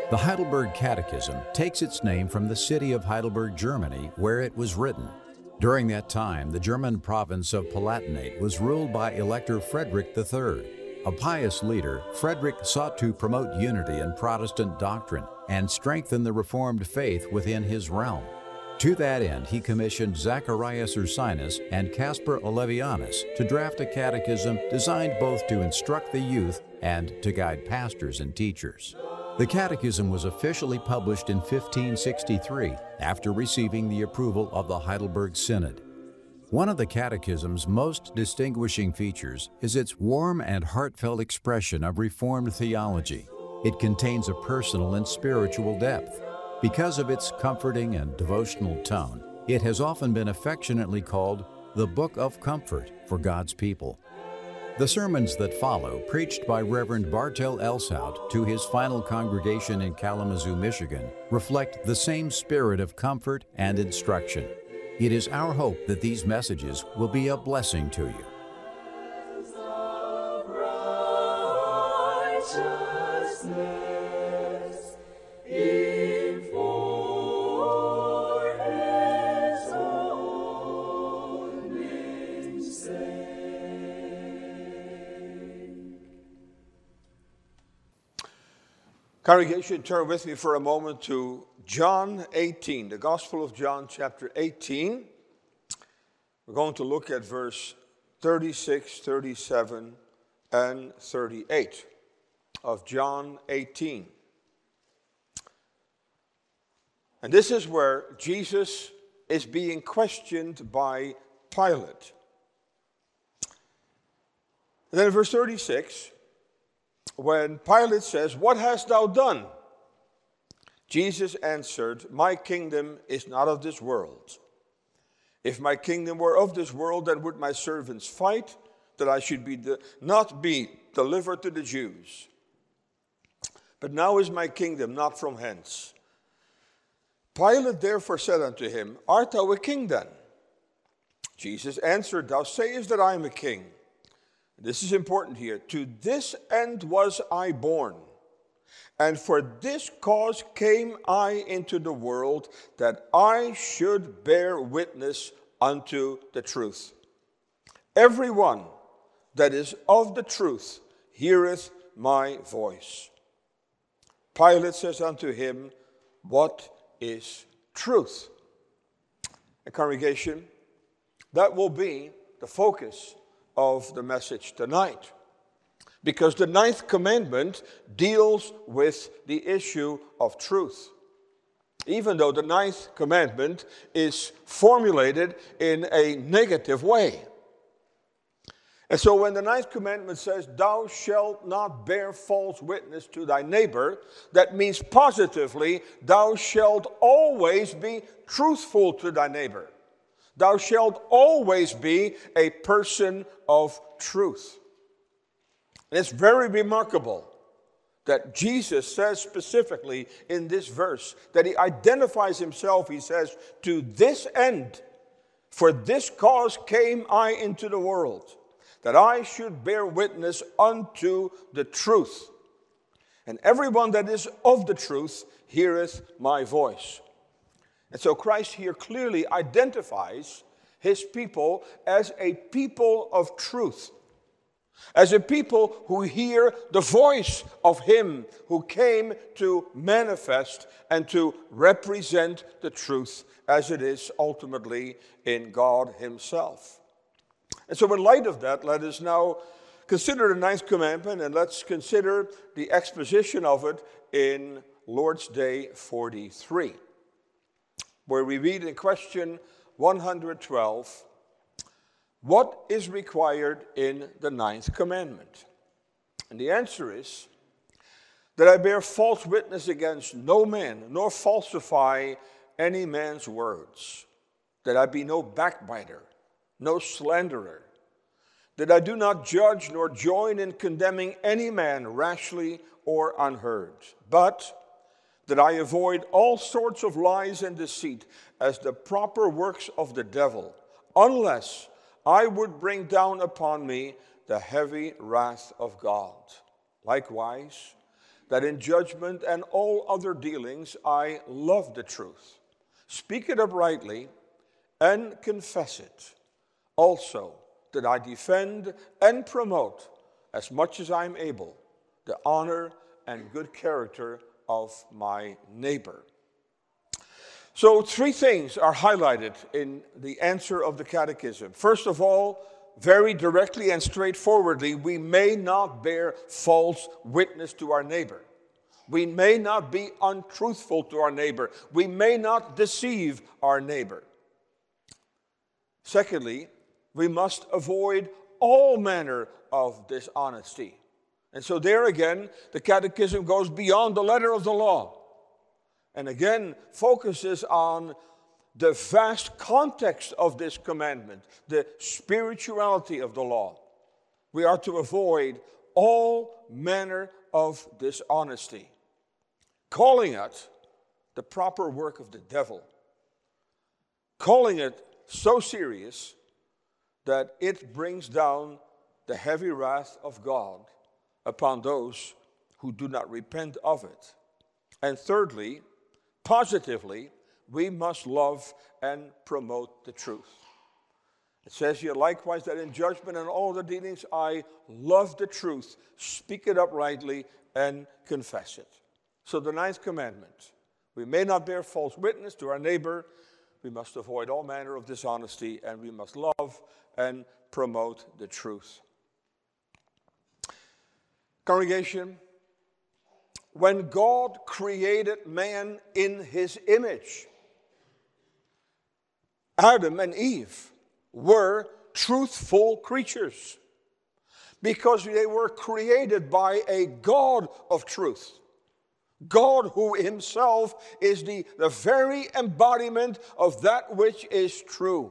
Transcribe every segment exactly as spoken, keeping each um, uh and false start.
The Heidelberg Catechism takes its name from the city of Heidelberg, Germany, where it was written. During that time, the German province of Palatinate was ruled by Elector Frederick the Third. A pious leader, Frederick sought to promote unity in Protestant doctrine and strengthen the Reformed faith within his realm. To that end, he commissioned Zacharias Ursinus and Caspar Olevianus to draft a catechism designed both to instruct the youth and to guide pastors and teachers. The catechism was officially published in fifteen sixty-three after receiving the approval of the Heidelberg Synod. One of the catechism's most distinguishing features is its warm and heartfelt expression of Reformed theology. It contains a personal and spiritual depth. Because of its comforting and devotional tone, it has often been affectionately called the Book of Comfort for God's people. The sermons that follow, preached by Reverend Bartel Elshout to his final congregation in Kalamazoo, Michigan, reflect the same spirit of comfort and instruction. It is our hope that these messages will be a blessing to you. Congregation, turn with me for a moment to John eighteen, the Gospel of John, chapter eighteen. We're going to look at verse thirty-six, thirty-seven, and thirty-eight of John eighteen. And this is where Jesus is being questioned by Pilate. And then in verse thirty-six, when Pilate says, "What hast thou done?" Jesus answered, "My kingdom is not of this world. If my kingdom were of this world, then would my servants fight, that I should be de- not be delivered to the Jews. But now is my kingdom not from hence." Pilate therefore said unto him, "Art thou a king then?" Jesus answered, "Thou sayest that I am a king." This is important here. "To this end was I born, and for this cause came I into the world, that I should bear witness unto the truth. Everyone that is of the truth heareth my voice." Pilate says unto him, "What is truth?" A congregation, that will be the focus of the message tonight, because the ninth commandment deals with the issue of truth, even though the ninth commandment is formulated in a negative way. And so when the ninth commandment says, "Thou shalt not bear false witness to thy neighbor," that means positively, thou shalt always be truthful to thy neighbor. Thou shalt always be a person of truth. And it's very remarkable that Jesus says specifically in this verse that he identifies himself. He says, "To this end, for this cause came I into the world, that I should bear witness unto the truth. And everyone that is of the truth heareth my voice." And so Christ here clearly identifies his people as a people of truth, as a people who hear the voice of him who came to manifest and to represent the truth as it is ultimately in God himself. And so in light of that, let us now consider the ninth commandment, and let's consider the exposition of it in Lord's Day forty-three. Where we read in question one hundred twelve, "What is required in the ninth commandment?" And the answer is, "That I bear false witness against no man, nor falsify any man's words. That I be no backbiter, no slanderer. That I do not judge nor join in condemning any man rashly or unheard. But that I avoid all sorts of lies and deceit as the proper works of the devil, unless I would bring down upon me the heavy wrath of God. Likewise, that in judgment and all other dealings I love the truth, speak it uprightly, and confess it. Also, that I defend and promote, as much as I am able, the honor and good character of my neighbor. So three things are highlighted in the answer of the Catechism. First of all, very directly and straightforwardly, we may not bear false witness to our neighbor. We may not be untruthful to our neighbor. We may not deceive our neighbor. Secondly, we must avoid all manner of dishonesty. And so there again, the Catechism goes beyond the letter of the law. And again, focuses on the vast context of this commandment, the spirituality of the law. We are to avoid all manner of dishonesty, calling it the proper work of the devil, calling it so serious that it brings down the heavy wrath of God upon those who do not repent of it. And thirdly, positively, we must love and promote the truth. It says here, likewise, that in judgment and all the dealings I love the truth, speak it uprightly, and confess it. So the ninth commandment, we may not bear false witness to our neighbor, we must avoid all manner of dishonesty, and we must love and promote the truth. Congregation, when God created man in his image, Adam and Eve were truthful creatures because they were created by a God of truth. God who himself is the, the very embodiment of that which is true.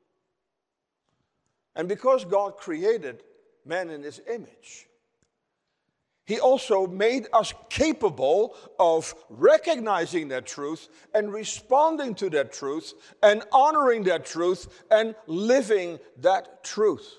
And because God created man in his image, he also made us capable of recognizing that truth and responding to that truth and honoring that truth and living that truth.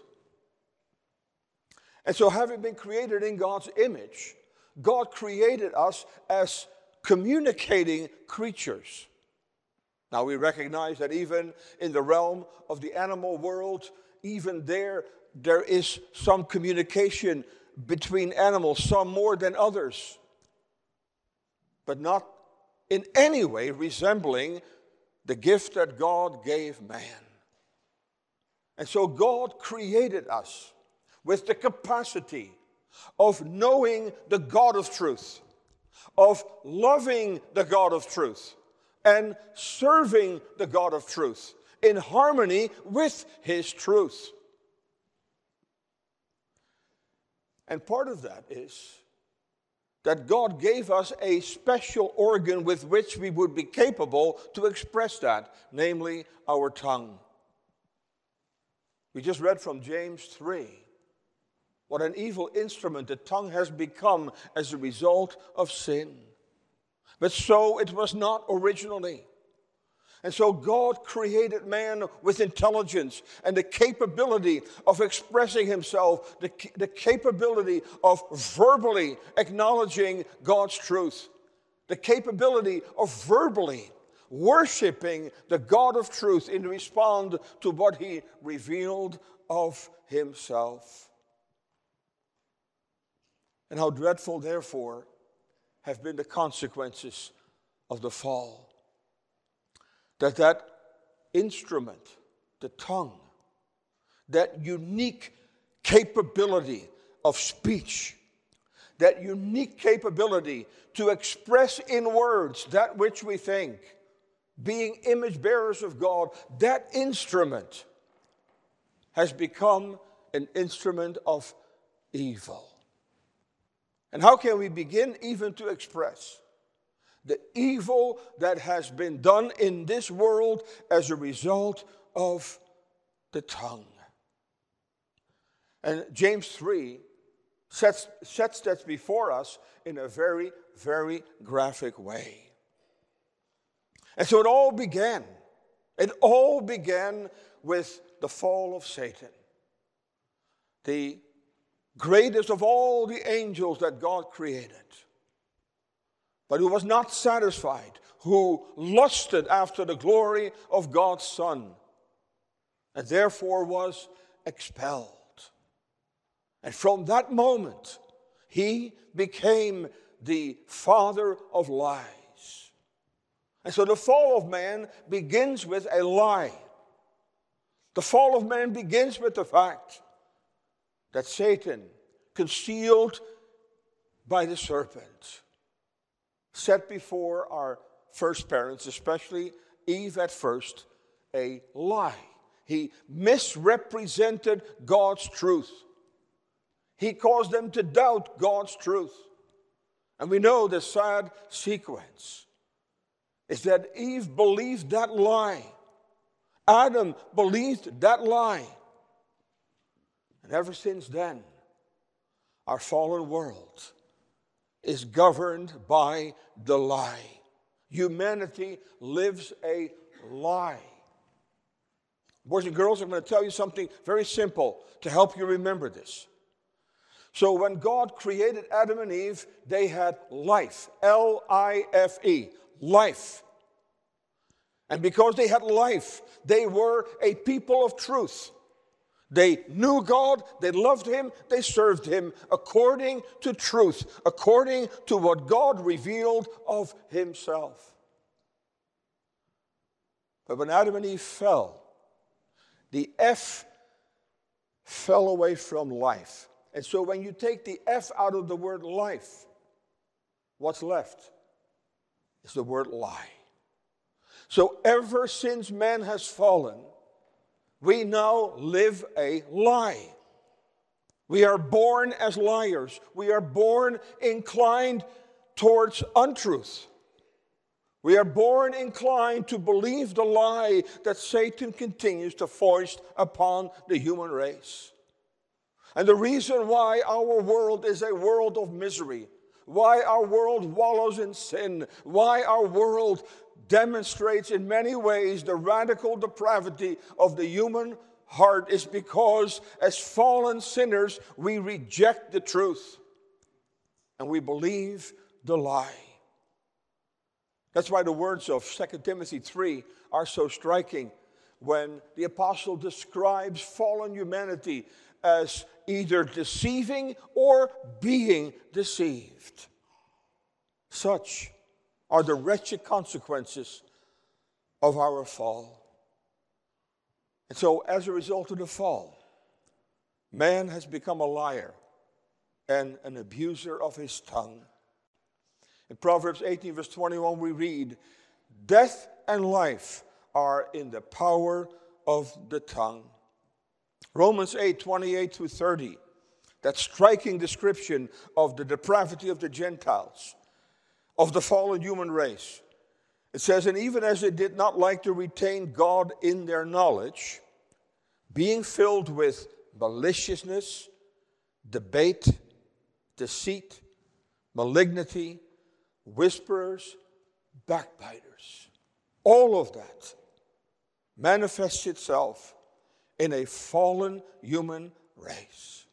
And so, having been created in God's image, God created us as communicating creatures. Now we recognize that even in the realm of the animal world, even there, there is some communication between animals, some more than others, but not in any way resembling the gift that God gave man. And so God created us with the capacity of knowing the God of truth, of loving the God of truth, and serving the God of truth in harmony with his truth. And part of that is that God gave us a special organ with which we would be capable to express that, namely our tongue. We just read from James three. What an evil instrument the tongue has become as a result of sin. But so it was not originally. And so God created man with intelligence and the capability of expressing himself, the, the capability of verbally acknowledging God's truth, the capability of verbally worshiping the God of truth in response to what he revealed of himself. And how dreadful, therefore, have been the consequences of the fall. That that instrument, the tongue, that unique capability of speech, that unique capability to express in words that which we think, being image bearers of God, that instrument has become an instrument of evil. And how can we begin even to express the evil that has been done in this world as a result of the tongue? And James three sets, sets that before us in a very, very graphic way. And so it all began. It all began with the fall of Satan, the greatest of all the angels that God created. but who was not satisfied, who lusted after the glory of God's Son, and therefore was expelled. And from that moment, he became the father of lies. And so the fall of man begins with a lie. The fall of man begins with the fact that Satan, concealed by the serpent, set before our first parents, especially Eve at first, a lie. He misrepresented God's truth. He caused them to doubt God's truth. And we know the sad sequence is that Eve believed that lie. Adam believed that lie. And ever since then, our fallen world is governed by the lie. Humanity lives a lie. Boys and girls, I'm going to tell you something very simple to help you remember this. So when God created Adam and Eve, they had life, L I F E, life. And because they had life, they were a people of truth. They knew God, they loved Him, they served Him according to truth, according to what God revealed of Himself. But when Adam and Eve fell, the F fell away from life. And so when you take the F out of the word life, what's left is the word lie. So ever since man has fallen, we now live a lie. We are born as liars. We are born inclined towards untruth. We are born inclined to believe the lie that Satan continues to foist upon the human race. And the reason why our world is a world of misery, why our world wallows in sin, why our world demonstrates in many ways the radical depravity of the human heart is because as fallen sinners, we reject the truth and we believe the lie. That's why the words of Second Timothy three are so striking when the apostle describes fallen humanity as either deceiving or being deceived. Such are the wretched consequences of our fall. And so as a result of the fall, man has become a liar and an abuser of his tongue. In Proverbs eighteen verse twenty-one we read, "Death and life are in the power of the tongue." Romans eight, twenty-eight through thirty, that striking description of the depravity of the Gentiles, of the fallen human race. It says, "And even as they did not like to retain God in their knowledge, being filled with maliciousness, debate, deceit, malignity, whisperers, backbiters." All of that manifests itself in a fallen human race.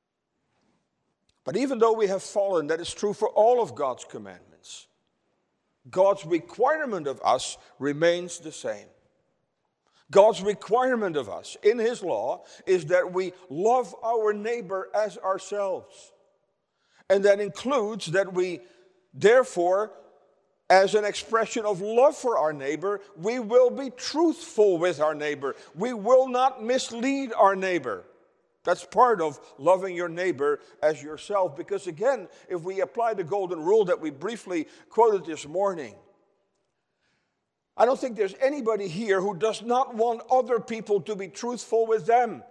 But even though we have fallen, that is true for all of God's commandments. God's requirement of us remains the same. God's requirement of us in His law is that we love our neighbor as ourselves. And that includes that we, therefore, as an expression of love for our neighbor, we will be truthful with our neighbor. We will not mislead our neighbor. That's part of loving your neighbor as yourself. Because again, if we apply the golden rule that we briefly quoted this morning, I don't think there's anybody here who does not want other people to be truthful with them.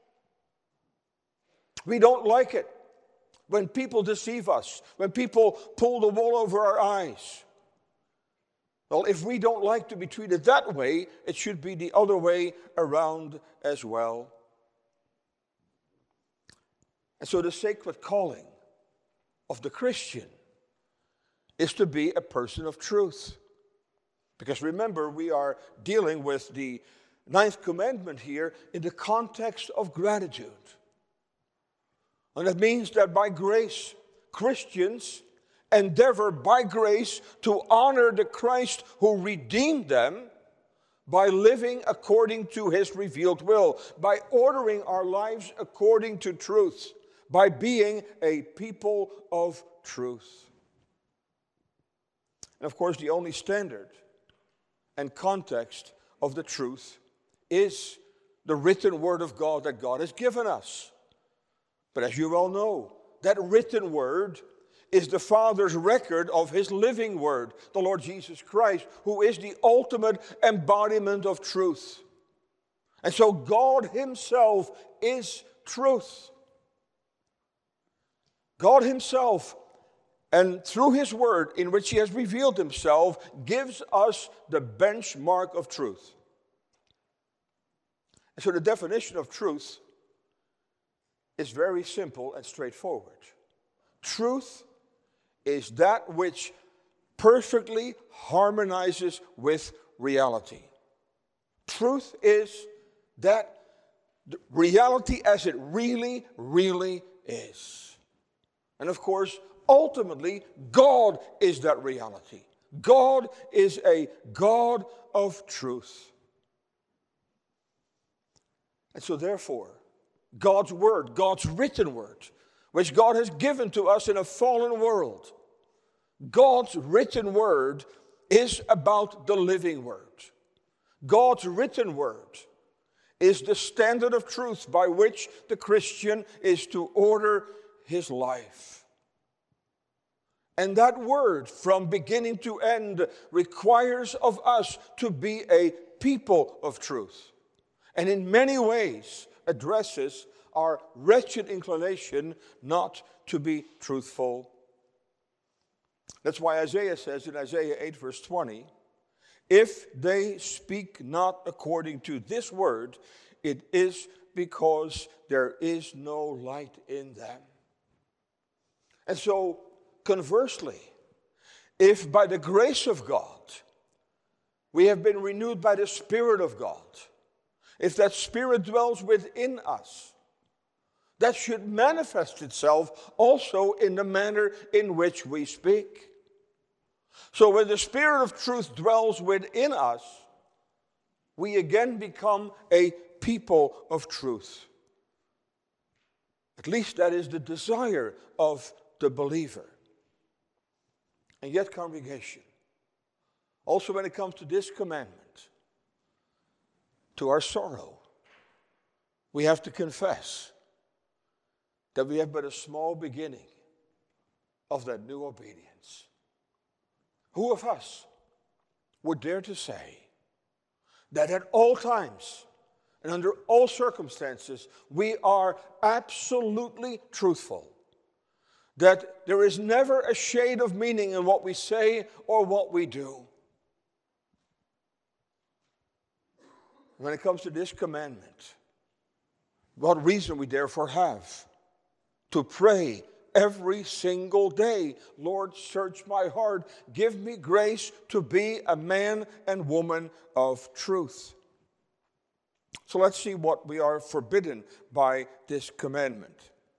We don't like it when people deceive us, when people pull the wool over our eyes. Well, if we don't like to be treated that way, it should be the other way around as well. And so the sacred calling of the Christian is to be a person of truth. Because remember, we are dealing with the ninth commandment here in the context of gratitude. And that means that by grace, Christians endeavor by grace to honor the Christ who redeemed them by living according to his revealed will, by ordering our lives according to truth, by being a people of truth. And of course, the only standard and context of the truth is the written word of God that God has given us. But as you well know, that written word is the Father's record of his living word, the Lord Jesus Christ, who is the ultimate embodiment of truth. And so God himself is truth. God himself, and through his word in which he has revealed himself, gives us the benchmark of truth. And so the definition of truth is very simple and straightforward. Truth is that which perfectly harmonizes with reality. Truth is that reality as it really, really is. And of course, ultimately, God is that reality. God is a God of truth. And so therefore, God's word, God's written word, which God has given to us in a fallen world, God's written word is about the living word. God's written word is the standard of truth by which the Christian is to order his life. And that word, from beginning to end, requires of us to be a people of truth, and in many ways addresses our wretched inclination not to be truthful. That's why Isaiah says in Isaiah eight verse twenty, if they speak not according to this word, it is because there is no light in them. And so, conversely, if by the grace of God we have been renewed by the Spirit of God, if that Spirit dwells within us, that should manifest itself also in the manner in which we speak. So when the Spirit of truth dwells within us, we again become a people of truth. At least that is the desire of the believer. And yet, congregation, also when it comes to this commandment, to our sorrow, we have to confess that we have but a small beginning of that new obedience. Who of us would dare to say that at all times and under all circumstances we are absolutely truthful? That there is never a shade of meaning in what we say or what we do? When it comes to this commandment, what reason we therefore have to pray every single day, Lord, search my heart, give me grace to be a man and woman of truth. So let's see what we are forbidden by this commandment.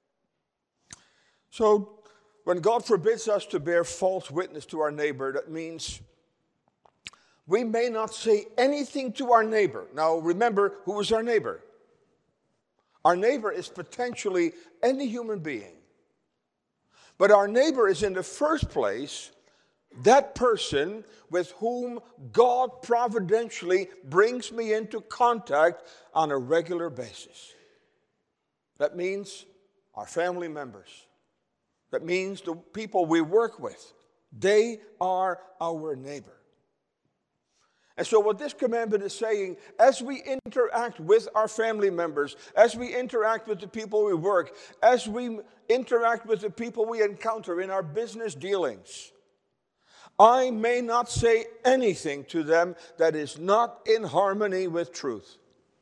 So when God forbids us to bear false witness to our neighbor, that means we may not say anything to our neighbor. Now remember, who is our neighbor? Our neighbor is potentially any human being. But our neighbor is in the first place that person with whom God providentially brings me into contact on a regular basis. That means our family members. That means the people we work with. They are our neighbor. And so what this commandment is saying, as we interact with our family members, as we interact with the people we work, as we interact with the people we encounter in our business dealings, I may not say anything to them that is not in harmony with truth.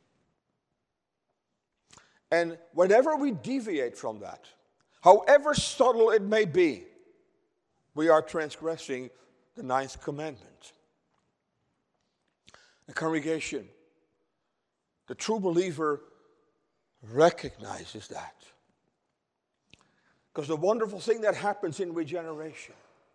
And whenever we deviate from that, however subtle it may be, we are transgressing the ninth commandment. The congregation, the true believer recognizes that. Because the wonderful thing that happens in regeneration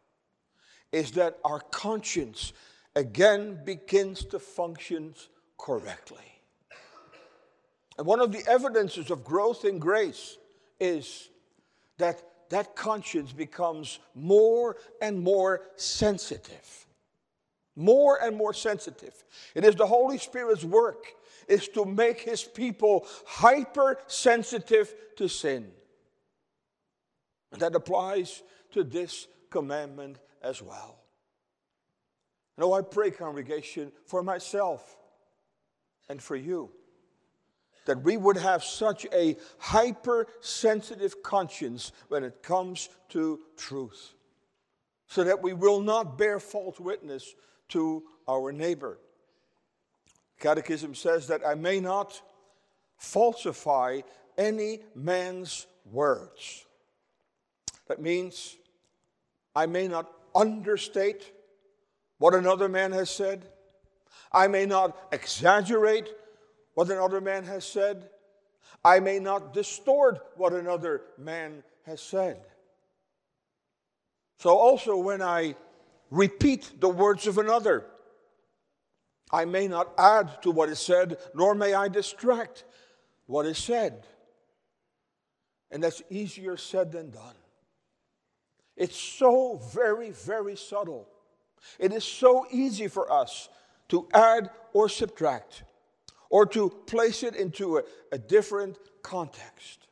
is that our conscience again begins to function correctly. And one of the evidences of growth in grace is that that conscience becomes more and more sensitive. More and more sensitive. It is the Holy Spirit's work is to make his people hypersensitive to sin. And that applies to this commandment as well. And oh, I pray, congregation, for myself and for you, that we would have such a hypersensitive conscience when it comes to truth, so that we will not bear false witness to our neighbor. Catechism says that I may not falsify any man's words. That means I may not understate what another man has said. I may not exaggerate what another man has said. I may not distort what another man has said. So also when I repeat the words of another, I may not add to what is said, nor may I distract what is said. And that's easier said than done. It's so very, very subtle. It is so easy for us to add or subtract, or to place it into a, a different context.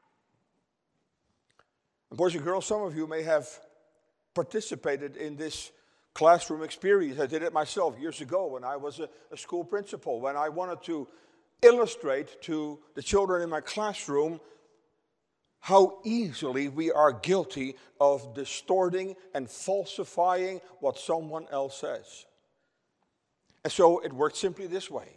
And boys and girls, some of you may have participated in this classroom experience. I did it myself years ago when I was a, a school principal, when I wanted to illustrate to the children in my classroom how easily we are guilty of distorting and falsifying what someone else says. And so it worked simply this way.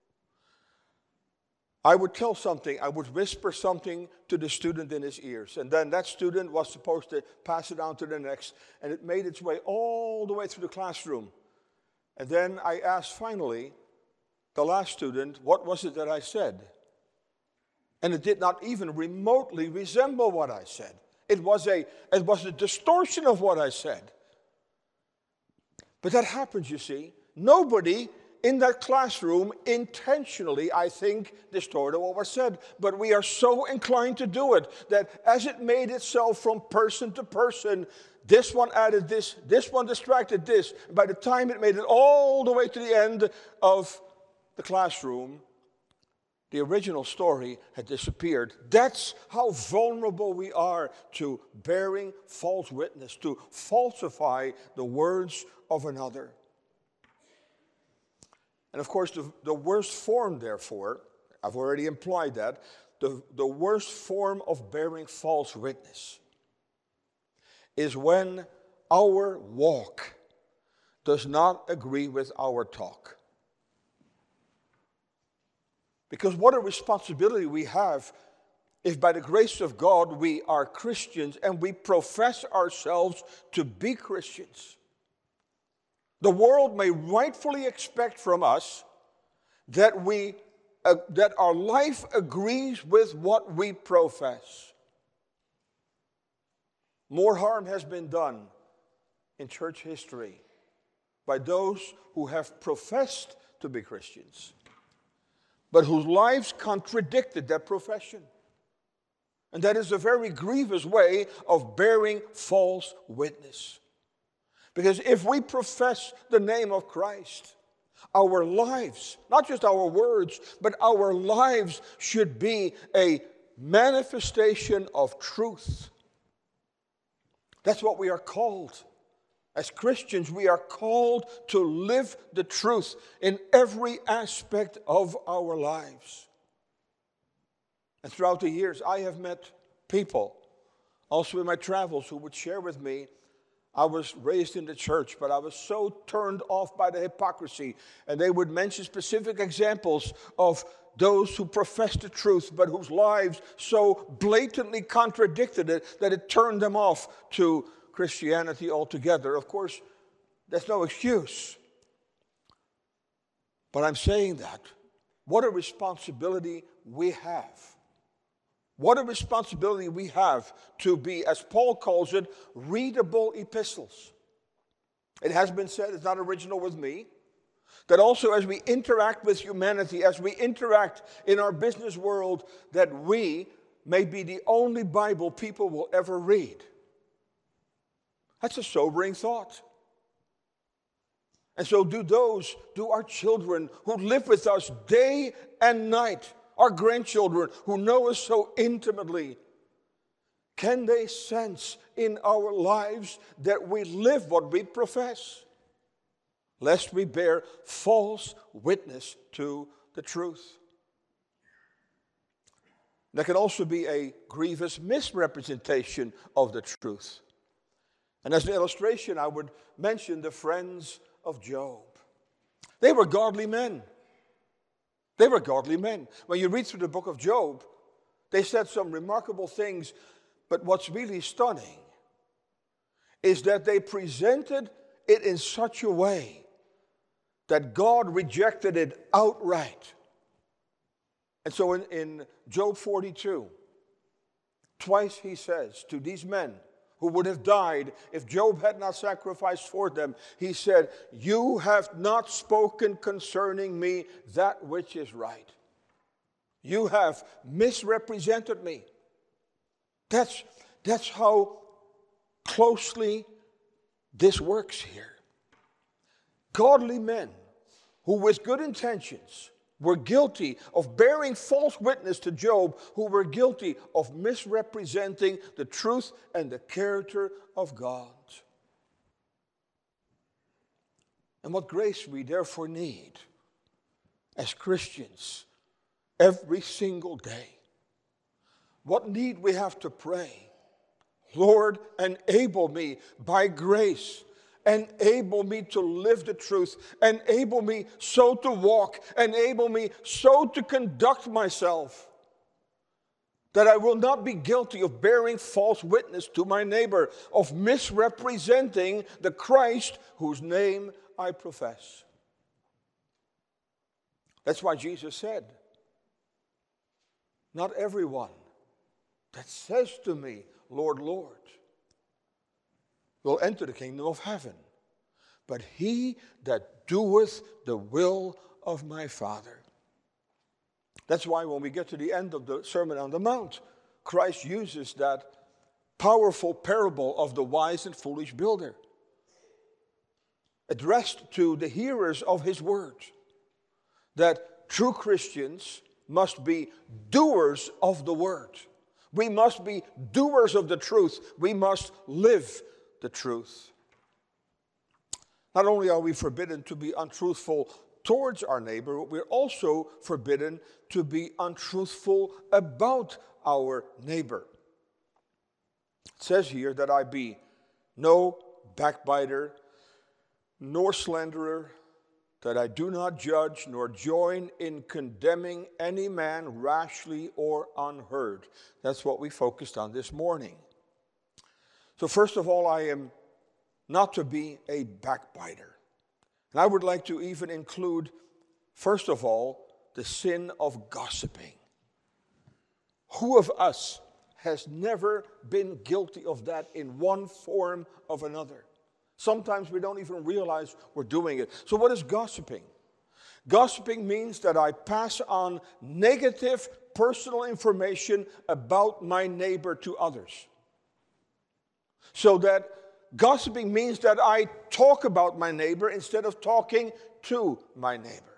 I would tell something, I would whisper something to the student in his ears, and then that student was supposed to pass it on to the next, and it made its way all the way through the classroom. And then I asked finally the last student, what was it that I said? And it did not even remotely resemble what I said. It was a, it was a distortion of what I said. But that happens, you see. Nobody in that classroom intentionally, I think, distorted what was said. But we are so inclined to do it that as it made itself from person to person, this one added this, this one distracted this. By the time it made it all the way to the end of the classroom, the original story had disappeared. That's how vulnerable we are to bearing false witness, to falsify the words of another. And of course, the, the worst form, therefore, I've already implied that, the, the worst form of bearing false witness is when our walk does not agree with our talk. Because what a responsibility we have if by the grace of God we are Christians and we profess ourselves to be Christians. The world may rightfully expect from us that we uh, that our life agrees with what we profess. More harm has been done in church history by those who have professed to be Christians, but whose lives contradicted that profession. And that is a very grievous way of bearing false witness. Because if we profess the name of Christ, our lives, not just our words, but our lives should be a manifestation of truth. That's what we are called. As Christians, we are called to live the truth in every aspect of our lives. And throughout the years, I have met people, also in my travels, who would share with me, I was raised in the church, but I was so turned off by the hypocrisy. And they would mention specific examples of those who professed the truth, but whose lives so blatantly contradicted it that it turned them off to Christianity altogether. Of course, that's no excuse. But I'm saying that. What a responsibility we have. What a responsibility we have to be, as Paul calls it, readable epistles. It has been said, it's not original with me, that also as we interact with humanity, as we interact in our business world, that we may be the only Bible people will ever read. That's a sobering thought. And so do those, do our children who live with us day and night, our grandchildren who know us so intimately, can they sense in our lives that we live what we profess, lest we bear false witness to the truth? There can also be a grievous misrepresentation of the truth. And as an illustration, I would mention the friends of Job. They were godly men. They were godly men. When you read through the book of Job, they said some remarkable things, but what's really stunning is that they presented it in such a way that God rejected it outright. And so in, in Job forty-two, twice he says to these men who would have died if Job had not sacrificed for them, he said, "You have not spoken concerning me that which is right. You have misrepresented me." That's, that's how closely this works here. Godly men who with good intentions were guilty of bearing false witness to Job, who were guilty of misrepresenting the truth and the character of God. And what grace we therefore need as Christians every single day. What need we have to pray. Lord, enable me by grace. Enable me to live the truth. Enable me so to walk. Enable me so to conduct myself that I will not be guilty of bearing false witness to my neighbor, of misrepresenting the Christ whose name I profess. That's why Jesus said, "Not everyone that says to me, Lord, Lord, will enter the kingdom of heaven, but he that doeth the will of my Father." That's why when we get to the end of the Sermon on the Mount, Christ uses that powerful parable of the wise and foolish builder, addressed to the hearers of his word, that true Christians must be doers of the word. We must be doers of the truth. We must live the truth. Not only are we forbidden to be untruthful towards our neighbor, but we're also forbidden to be untruthful about our neighbor. It says here that I be no backbiter, nor slanderer, that I do not judge nor join in condemning any man rashly or unheard. That's what we focused on this morning. So first of all, I am not to be a backbiter. And I would like to even include, first of all, the sin of gossiping. Who of us has never been guilty of that in one form or another? Sometimes we don't even realize we're doing it. So what is gossiping? Gossiping means that I pass on negative personal information about my neighbor to others. So that gossiping means that I talk about my neighbor instead of talking to my neighbor.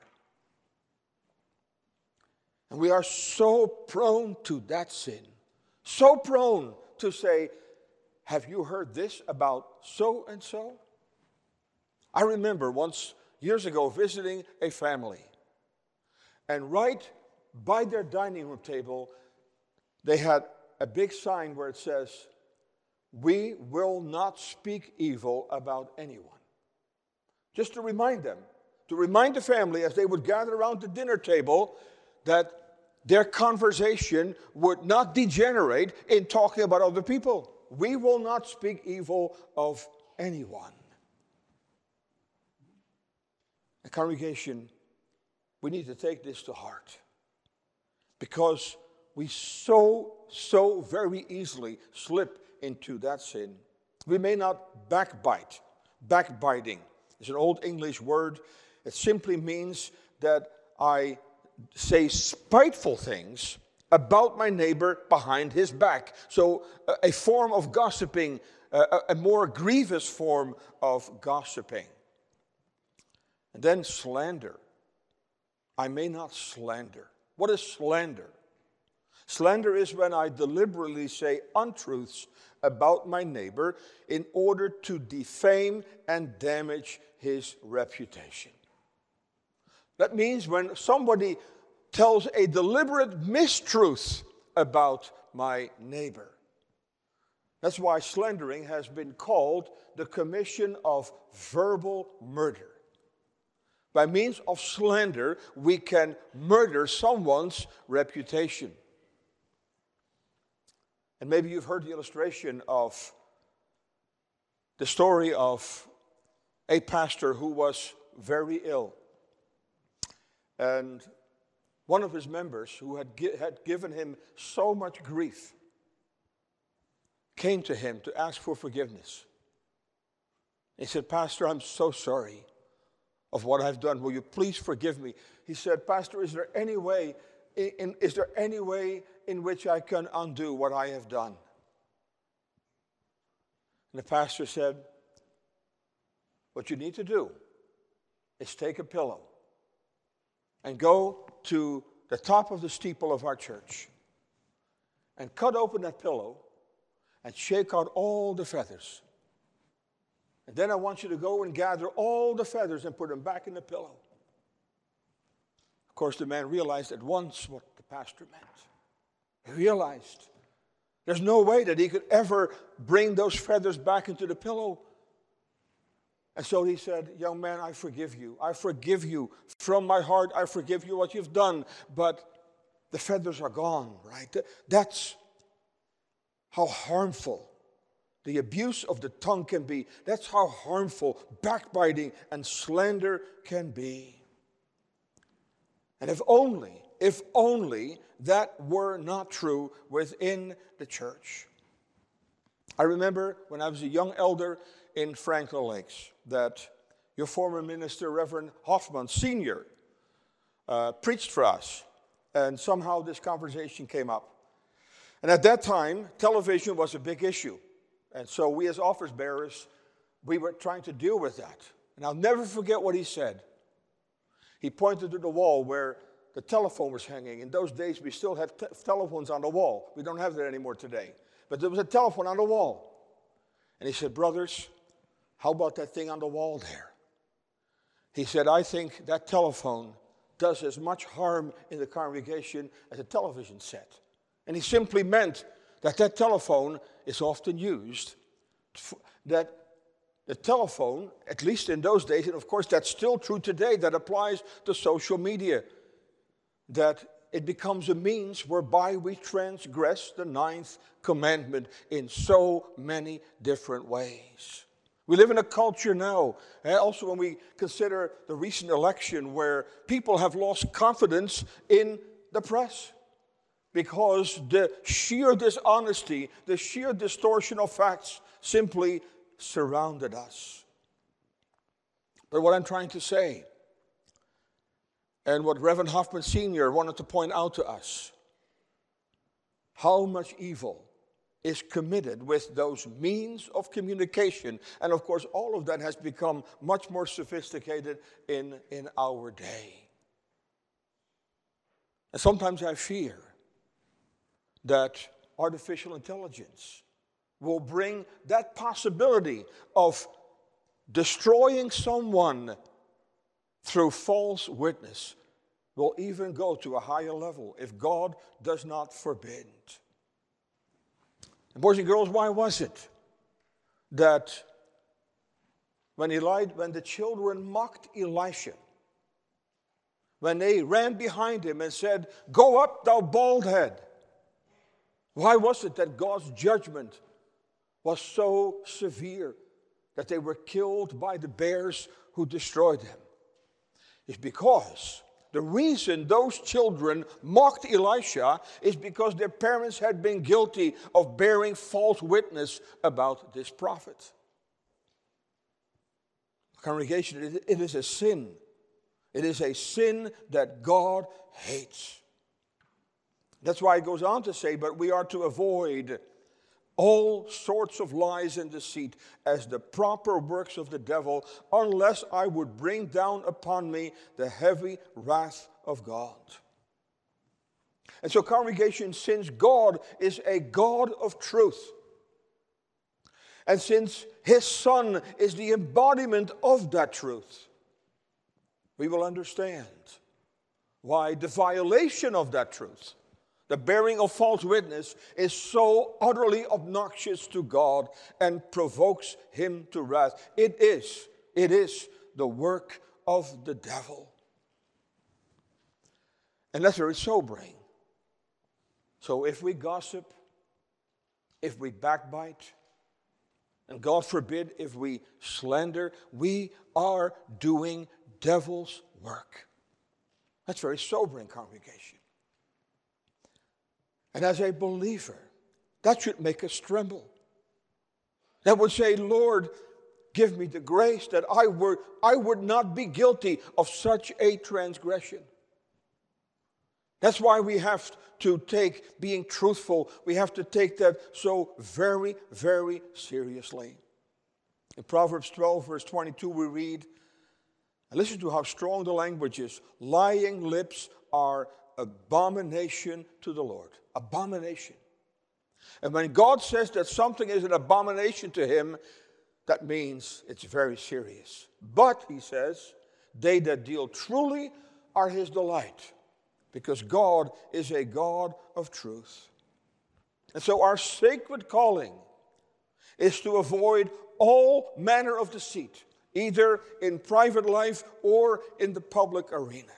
And we are so prone to that sin. So prone to say, "Have you heard this about so and so?" I remember once, years ago, visiting a family. And right by their dining room table, they had a big sign where it says, "We will not speak evil about anyone." Just to remind them, to remind the family as they would gather around the dinner table that their conversation would not degenerate in talking about other people. We will not speak evil of anyone. The congregation, we need to take this to heart, because we so, so very easily slip into that sin. We may not backbite. Backbiting is an old English word. It simply means that I say spiteful things about my neighbor behind his back. So a, a form of gossiping, a, a more grievous form of gossiping. And then slander. I may not slander. What is slander? Slander is when I deliberately say untruths about my neighbor in order to defame and damage his reputation. That means when somebody tells a deliberate mistruth about my neighbor. That's why slandering has been called the commission of verbal murder. By means of slander, we can murder someone's reputation. And maybe you've heard the illustration of the story of a pastor who was very ill. And one of his members, who had, gi- had given him so much grief, came to him to ask for forgiveness. He said, Pastor, I'm so sorry of what I've done. Will you please forgive me? He said, Pastor, is there any way, in, is there any way in which I can undo what I have done? And the pastor said, what you need to do is take a pillow and go to the top of the steeple of our church and cut open that pillow and shake out all the feathers. And then I want you to go and gather all the feathers and put them back in the pillow. Of course, the man realized at once what the pastor meant. He realized there's no way that he could ever bring those feathers back into the pillow. And so he said, young man, I forgive you. I forgive you from my heart. I forgive you what you've done. But the feathers are gone, right? That's how harmful the abuse of the tongue can be. That's how harmful backbiting and slander can be. And if only, if only that were not true within the church. I remember when I was a young elder in Franklin Lakes that your former minister, Reverend Hoffman Senior, uh, preached for us. And somehow this conversation came up. And at that time, television was a big issue. And so we as office bearers, we were trying to deal with that. And I'll never forget what he said. He pointed to the wall where the telephone was hanging. In those days, we still had te- telephones on the wall. We don't have that anymore today. But there was a telephone on the wall. And he said, brothers, how about that thing on the wall there? He said, I think that telephone does as much harm in the congregation as a television set. And he simply meant that that telephone is often used, that the telephone, at least in those days, and of course that's still true today, that applies to social media, that it becomes a means whereby we transgress the ninth commandment in so many different ways. We live in a culture now, and also when we consider the recent election, where people have lost confidence in the press because the sheer dishonesty, the sheer distortion of facts simply surrounded us. But what I'm trying to say, and what Reverend Hoffman Senior wanted to point out to us, how much evil is committed with those means of communication. And of course, all of that has become much more sophisticated in, in our day. And sometimes I fear that artificial intelligence will bring that possibility of destroying someone through false witness, will even go to a higher level if God does not forbid. And boys and girls, why was it that when Eli, when the children mocked Elisha, when they ran behind him and said, "Go up, thou bald head," why was it that God's judgment was so severe that they were killed by the bears who destroyed them? It's because the reason those children mocked Elisha is because their parents had been guilty of bearing false witness about this prophet. Congregation, it, it is a sin. It is a sin that God hates. That's why it goes on to say, but we are to avoid all sorts of lies and deceit as the proper works of the devil, unless I would bring down upon me the heavy wrath of God. And so, congregation, since God is a God of truth, and since his Son is the embodiment of that truth, we will understand why the violation of that truth, the bearing of false witness, is so utterly obnoxious to God and provokes him to wrath. It is, it is the work of the devil. And that's very sobering. So if we gossip, if we backbite, and God forbid if we slander, we are doing devil's work. That's very sobering, congregation. And as a believer, that should make us tremble. That would say, Lord, give me the grace that I would, I would not be guilty of such a transgression. That's why we have to take being truthful, we have to take that so very, very seriously. In Proverbs twelve, verse twenty-two, we read, and listen to how strong the language is, lying lips are abomination to the Lord. Abomination. And when God says that something is an abomination to him, that means it's very serious. But, he says, they that deal truly are his delight, because God is a God of truth. And so our sacred calling is to avoid all manner of deceit, either in private life or in the public arena.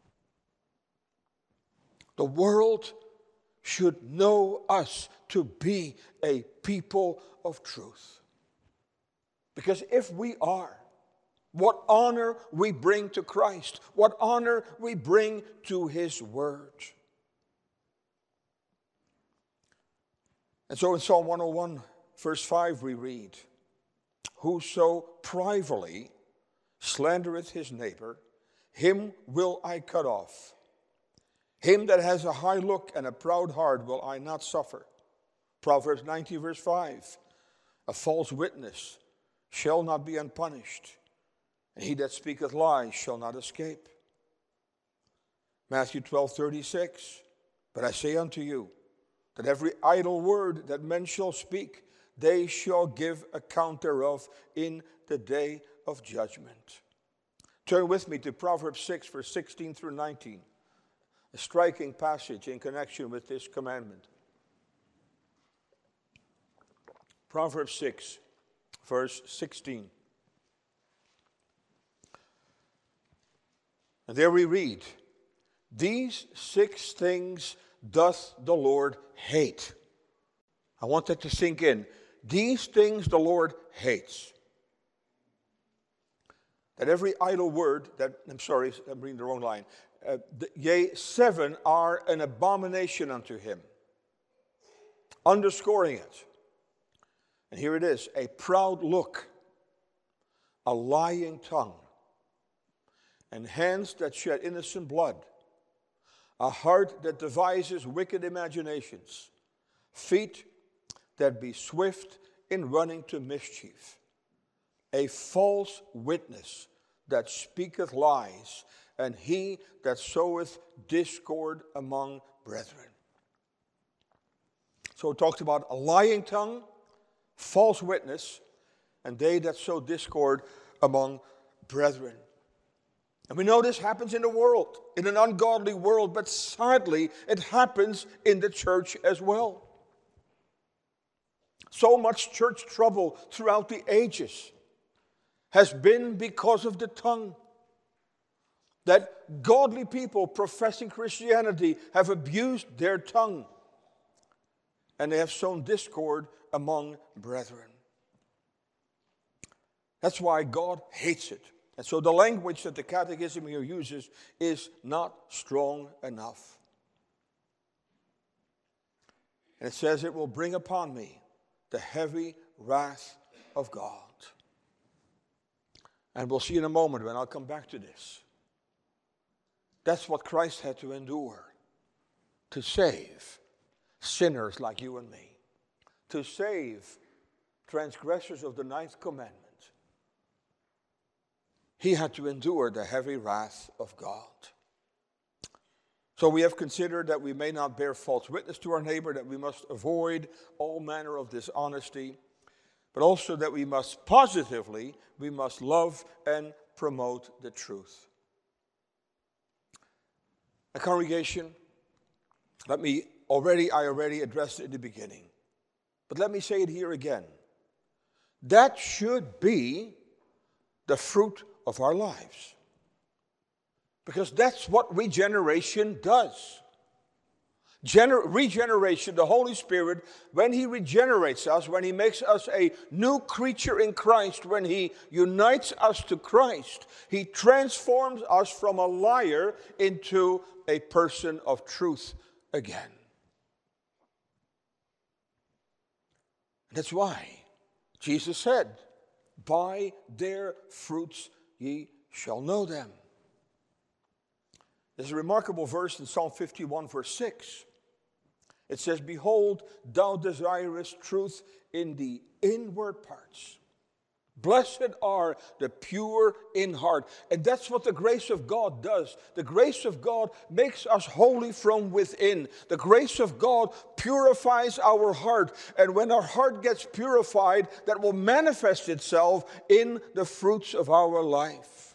The world should know us to be a people of truth. Because if we are, what honor we bring to Christ, what honor we bring to his word. And so in Psalm one oh one, verse five, we read, whoso privily slandereth his neighbor, him will I cut off. Him that has a high look and a proud heart will I not suffer. Proverbs nineteen, verse five, a false witness shall not be unpunished, and he that speaketh lies shall not escape. Matthew twelve, thirty-six, but I say unto you, that every idle word that men shall speak, they shall give account thereof in the day of judgment. Turn with me to Proverbs six, verse sixteen through nineteen. A striking passage in connection with this commandment. Proverbs six, verse sixteen. And there we read, these six things doth the Lord hate. I want that to sink in. These things the Lord hates. That every idle word, that, I'm sorry, I'm reading the wrong line. Uh, the, yea, seven are an abomination unto him. Underscoring it. And here it is, a proud look, a lying tongue, and hands that shed innocent blood, a heart that devises wicked imaginations, feet that be swift in running to mischief, a false witness that speaketh lies, and he that soweth discord among brethren. So it talks about a lying tongue, false witness, and they that sow discord among brethren. And we know this happens in the world, in an ungodly world, but sadly it happens in the church as well. So much church trouble throughout the ages has been because of the tongue. That godly people professing Christianity have abused their tongue, and they have sown discord among brethren. That's why God hates it. And so the language that the Catechism here uses is not strong enough. And it says, it will bring upon me the heavy wrath of God. And we'll see in a moment when I'll come back to this. That's what Christ had to endure. To save sinners like you and me. To save transgressors of the ninth commandment. He had to endure the heavy wrath of God. So we have considered that we may not bear false witness to our neighbor, that we must avoid all manner of dishonesty, but also that we must positively, we must love and promote the truth. A congregation, let me already, I already addressed it in the beginning, but let me say it here again. That should be the fruit of our lives. Because that's what regeneration does. Gener- regeneration, the Holy Spirit, when He regenerates us, when He makes us a new creature in Christ, when He unites us to Christ, He transforms us from a liar into a person of truth again. That's why Jesus said, by their fruits ye shall know them. There's a remarkable verse in Psalm fifty-one, verse six. It says, behold, thou desirest truth in the inward parts. Blessed are the pure in heart. And that's what the grace of God does. The grace of God makes us holy from within. The grace of God purifies our heart. And when our heart gets purified, that will manifest itself in the fruits of our life.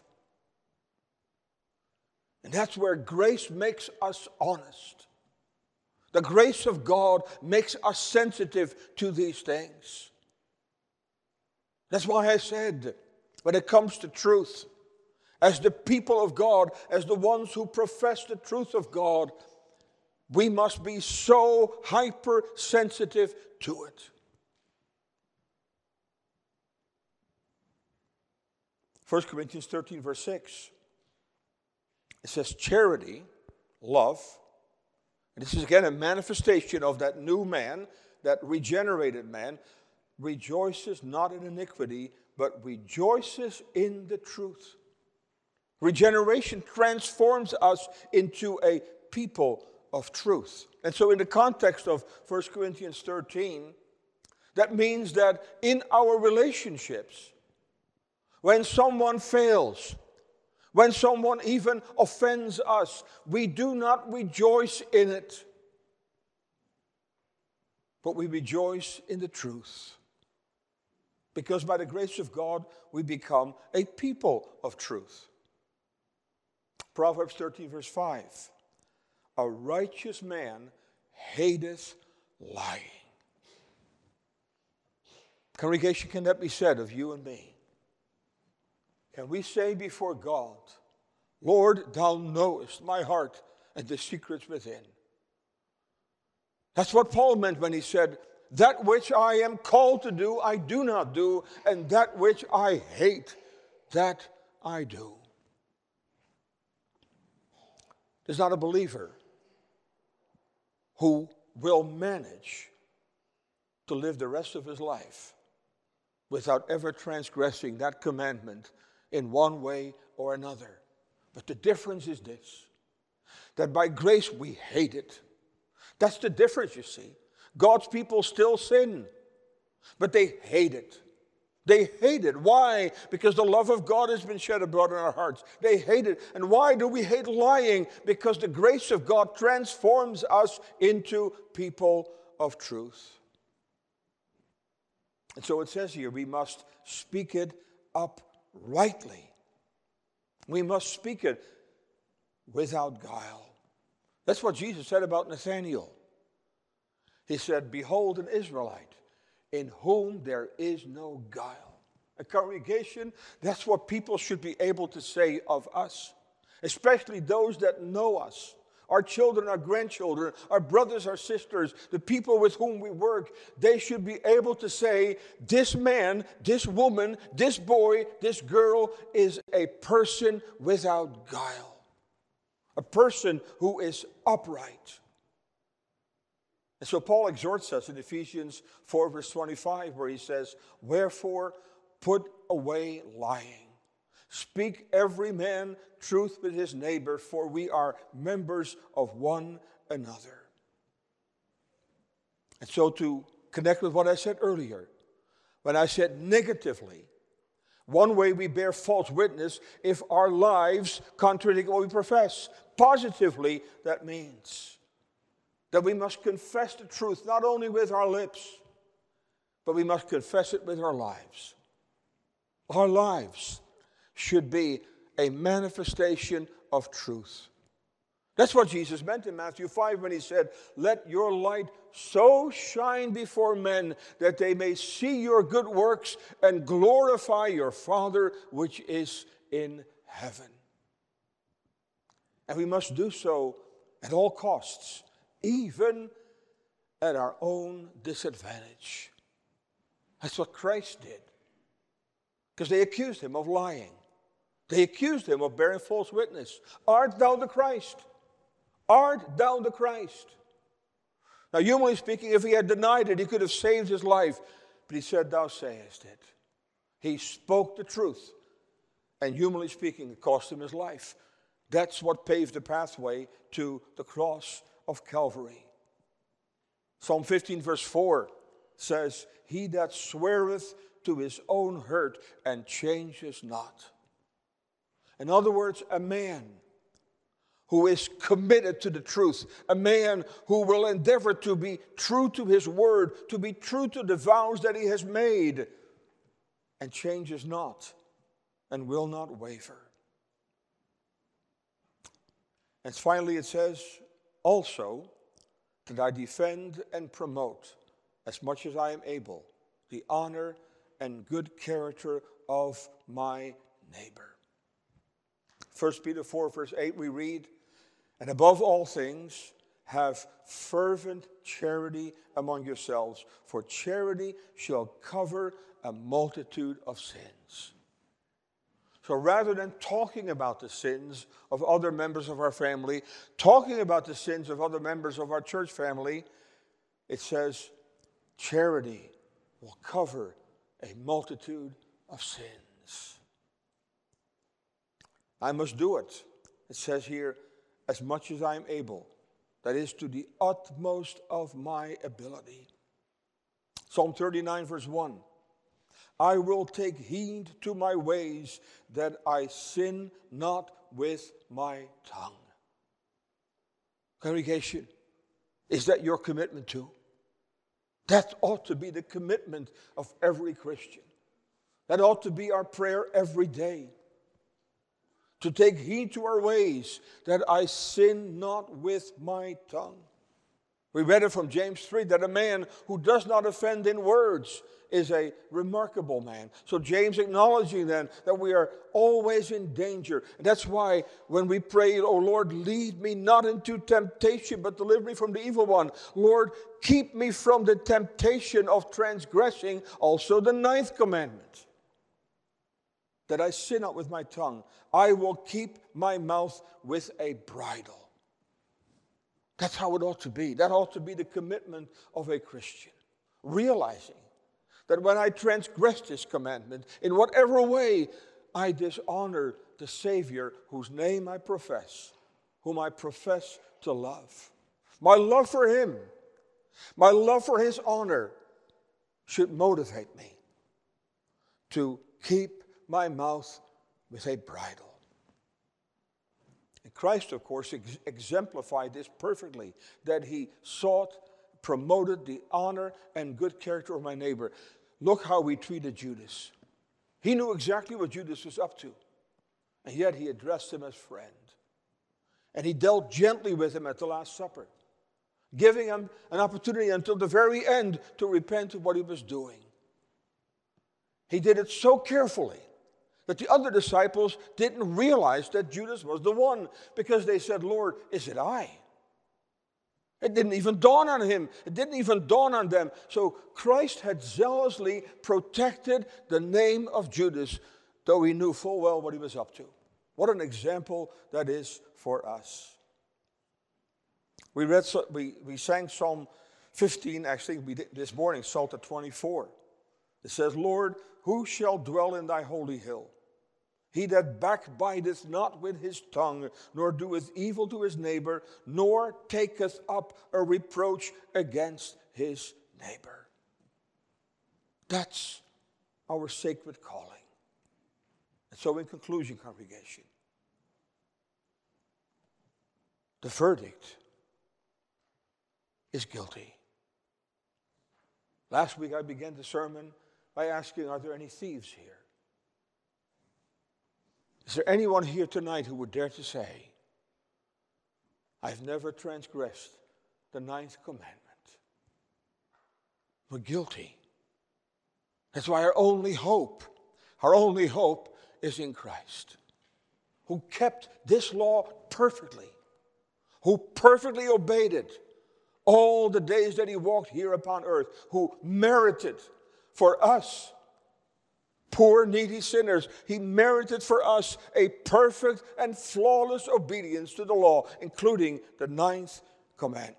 And that's where grace makes us honest. The grace of God makes us sensitive to these things. That's why I said, when it comes to truth, as the people of God, as the ones who profess the truth of God, we must be so hypersensitive to it. First Corinthians thirteen, verse six. It says, charity, love, and this is again a manifestation of that new man, that regenerated man, rejoices not in iniquity, but rejoices in the truth. Regeneration transforms us into a people of truth. And so in the context of First Corinthians thirteen, that means that in our relationships, when someone fails, when someone even offends us, we do not rejoice in it, but we rejoice in the truth. Because by the grace of God, we become a people of truth. Proverbs thirteen, verse five. A righteous man hateth lying. Congregation, can that be said of you and me? Can we say before God, Lord, thou knowest my heart and the secrets within? That's what Paul meant when he said, that which I am called to do, I do not do, and that which I hate, that I do. There's not a believer who will manage to live the rest of his life without ever transgressing that commandment in one way or another. But the difference is this, that by grace we hate it. That's the difference, you see. God's people still sin, but they hate it. They hate it. Why? Because the love of God has been shed abroad in our hearts. They hate it. And why do we hate lying? Because the grace of God transforms us into people of truth. And so it says here, we must speak it uprightly. We must speak it without guile. That's what Jesus said about Nathanael. He said, behold an Israelite in whom there is no guile. A congregation, that's what people should be able to say of us, especially those that know us. Our children, our grandchildren, our brothers, our sisters, the people with whom we work, they should be able to say, this man, this woman, this boy, this girl is a person without guile. A person who is upright. And so Paul exhorts us in Ephesians four, verse twenty-five, where he says, wherefore put away lying, Speak every man truth with his neighbor, for we are members of one another. And so to connect with what I said earlier, when I said negatively, one way we bear false witness if our lives contradict what we profess. Positively, that means that we must confess the truth not only with our lips, but we must confess it with our lives. Our lives should be a manifestation of truth. That's what Jesus meant in Matthew five when he said, "Let your light so shine before men that they may see your good works and glorify your Father which is in heaven." And we must do so at all costs, even at our own disadvantage. That's what Christ did. Because they accused him of lying. They accused him of bearing false witness. Art thou the Christ? Art thou the Christ? Now, humanly speaking, if he had denied it, he could have saved his life. But he said, "Thou sayest it." He spoke the truth. And humanly speaking, it cost him his life. That's what paved the pathway to the cross of Calvary. Psalm fifteen verse four says, "He that sweareth to his own hurt and changes not." In other words, a man who is committed to the truth, a man who will endeavor to be true to his word, to be true to the vows that he has made, and changes not and will not waver. And finally it says, also, that I defend and promote, as much as I am able, the honor and good character of my neighbor. First Peter four verse eight we read, "And above all things, have fervent charity among yourselves, for charity shall cover a multitude of sins." So rather than talking about the sins of other members of our family, talking about the sins of other members of our church family, it says charity will cover a multitude of sins. I must do it. It says here, as much as I am able. That is, to the utmost of my ability. Psalm thirty-nine verse one. "I will take heed to my ways, that I sin not with my tongue." Congregation, is that your commitment too? That ought to be the commitment of every Christian. That ought to be our prayer every day. To take heed to our ways, that I sin not with my tongue. We read it from James three, that a man who does not offend in words is a remarkable man. So James acknowledging then that we are always in danger. And that's why when we pray, "Oh Lord, lead me not into temptation, but deliver me from the evil one." Lord, keep me from the temptation of transgressing also the ninth commandment. That I sin not with my tongue. I will keep my mouth with a bridle. That's how it ought to be. That ought to be the commitment of a Christian. Realizing that when I transgress this commandment, in whatever way I dishonor the Savior whose name I profess, whom I profess to love. My love for him, my love for his honor should motivate me to keep my mouth with a bridle. And Christ, of course, ex- exemplified this perfectly, that he sought, promoted the honor and good character of my neighbor. Look how he treated Judas. He knew exactly what Judas was up to, and yet he addressed him as friend. And he dealt gently with him at the Last Supper, giving him an opportunity until the very end to repent of what he was doing. He did it so carefully that the other disciples didn't realize that Judas was the one, because they said, "Lord, is it I?" It didn't even dawn on him. It didn't even dawn on them. So Christ had zealously protected the name of Judas, though he knew full well what he was up to. What an example that is for us. We read, we, we sang Psalm fifteen, actually we did this morning, Psalm twenty-four. It says, "Lord, who shall dwell in thy holy hill? He that backbiteth not with his tongue, nor doeth evil to his neighbor, nor taketh up a reproach against his neighbor. That's our sacred calling. And so in conclusion, congregation, the verdict is guilty. Last week I began the sermon by asking, are there any thieves here? Is there anyone here tonight who would dare to say, I've never transgressed the ninth commandment? We're guilty. That's why our only hope, our only hope is in Christ, who kept this law perfectly, who perfectly obeyed it all the days that he walked here upon earth, who merited for us, poor, needy sinners, he merited for us a perfect and flawless obedience to the law, including the ninth commandment.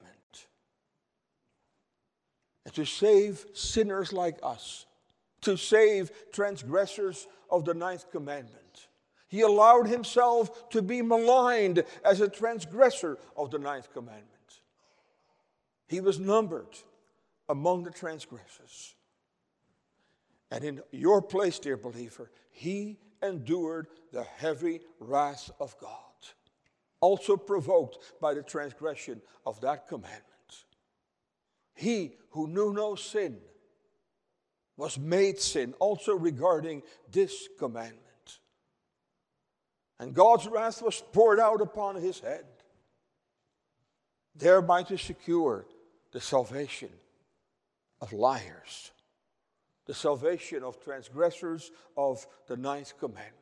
And to save sinners like us, to save transgressors of the ninth commandment, he allowed himself to be maligned as a transgressor of the ninth commandment. He was numbered among the transgressors. And in your place, dear believer, he endured the heavy wrath of God, also provoked by the transgression of that commandment. He who knew no sin was made sin, also regarding this commandment. And God's wrath was poured out upon his head, thereby to secure the salvation of liars, the salvation of transgressors of the ninth commandment.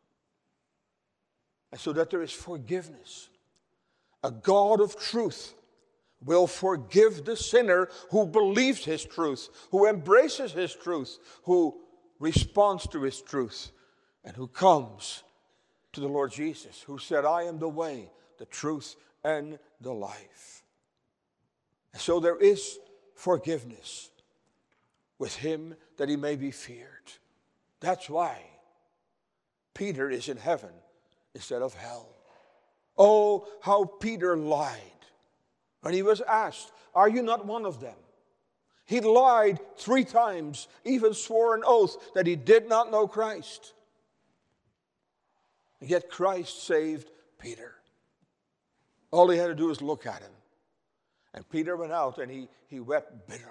And so that there is forgiveness. A God of truth will forgive the sinner who believes his truth, who embraces his truth, who responds to his truth, and who comes to the Lord Jesus, who said, I am the way, the truth, and the life. And so there is forgiveness with him that he may be feared. That's why Peter is in heaven instead of hell. Oh, how Peter lied when he was asked, are you not one of them? He lied three times, even swore an oath that he did not know Christ. And yet Christ saved Peter. All he had to do was look at him. And Peter went out and he, he wept bitterly.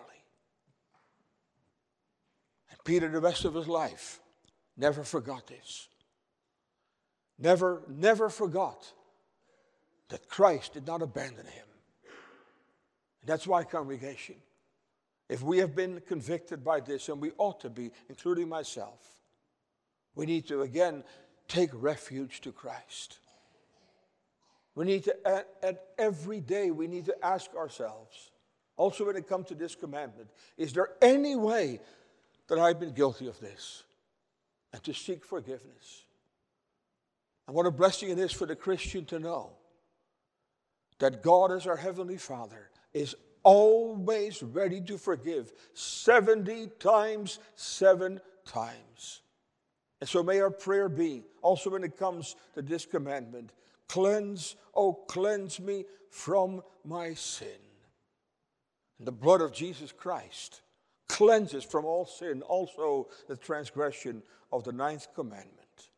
And Peter, the rest of his life, never forgot this. Never, never forgot that Christ did not abandon him. And that's why, congregation, if we have been convicted by this, and we ought to be, including myself, we need to again take refuge to Christ. We need to, at, at every day, we need to ask ourselves, also when it comes to this commandment, is there any way that I've been guilty of this? And to seek forgiveness. And what a blessing it is for the Christian to know that God, as our Heavenly Father, is always ready to forgive seventy times, seven times. And so may our prayer be, also when it comes to this commandment, cleanse, oh cleanse me from my sin. And the blood of Jesus Christ cleanses from all sin, also the transgression of the ninth commandment.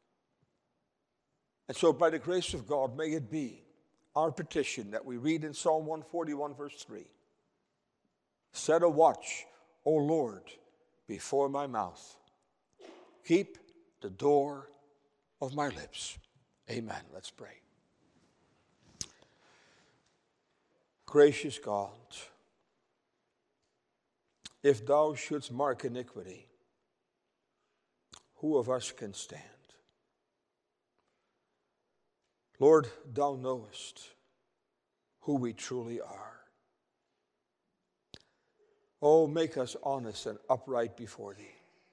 And so by the grace of God, may it be our petition that we read in Psalm one forty-one, verse three. Set a watch, O Lord, before my mouth. Keep the door of my lips. Amen. Let's pray. Gracious God, if thou shouldst mark iniquity, who of us can stand? Lord, thou knowest who we truly are. Oh, make us honest and upright before thee.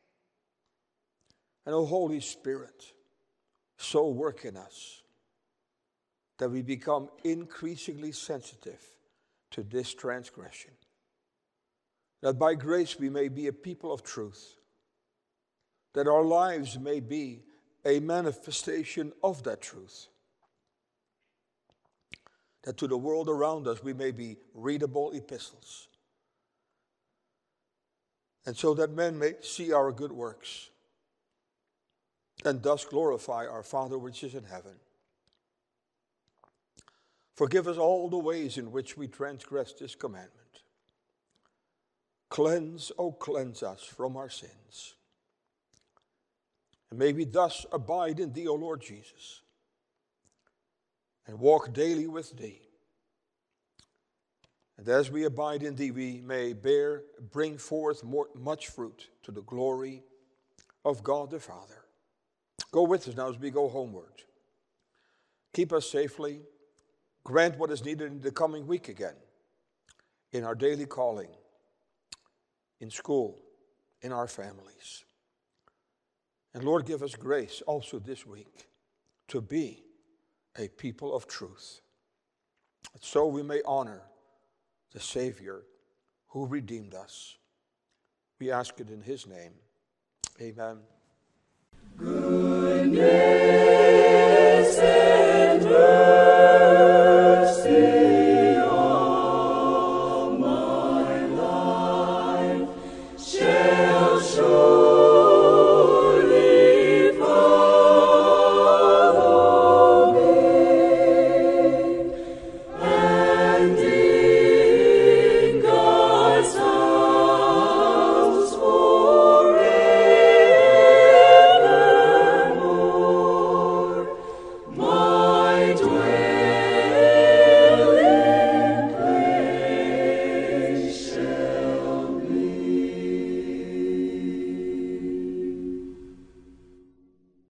And, O Holy Spirit, so work in us that we become increasingly sensitive to this transgression. That by grace we may be a people of truth. That our lives may be a manifestation of that truth. That to the world around us we may be readable epistles. And so that men may see our good works and thus glorify our Father which is in heaven. Forgive us all the ways in which we transgress this commandment. Cleanse, oh cleanse us from our sins. And may we thus abide in thee, O Lord Jesus, and walk daily with thee. And as we abide in thee, we may bear, bring forth more, much fruit to the glory of God the Father. Go with us now as we go homeward. Keep us safely. Grant what is needed in the coming week again, in our daily calling, in school, in our families. And Lord, give us grace also this week to be a people of truth. And so we may honor the Savior who redeemed us. We ask it in his name. Amen. Goodness.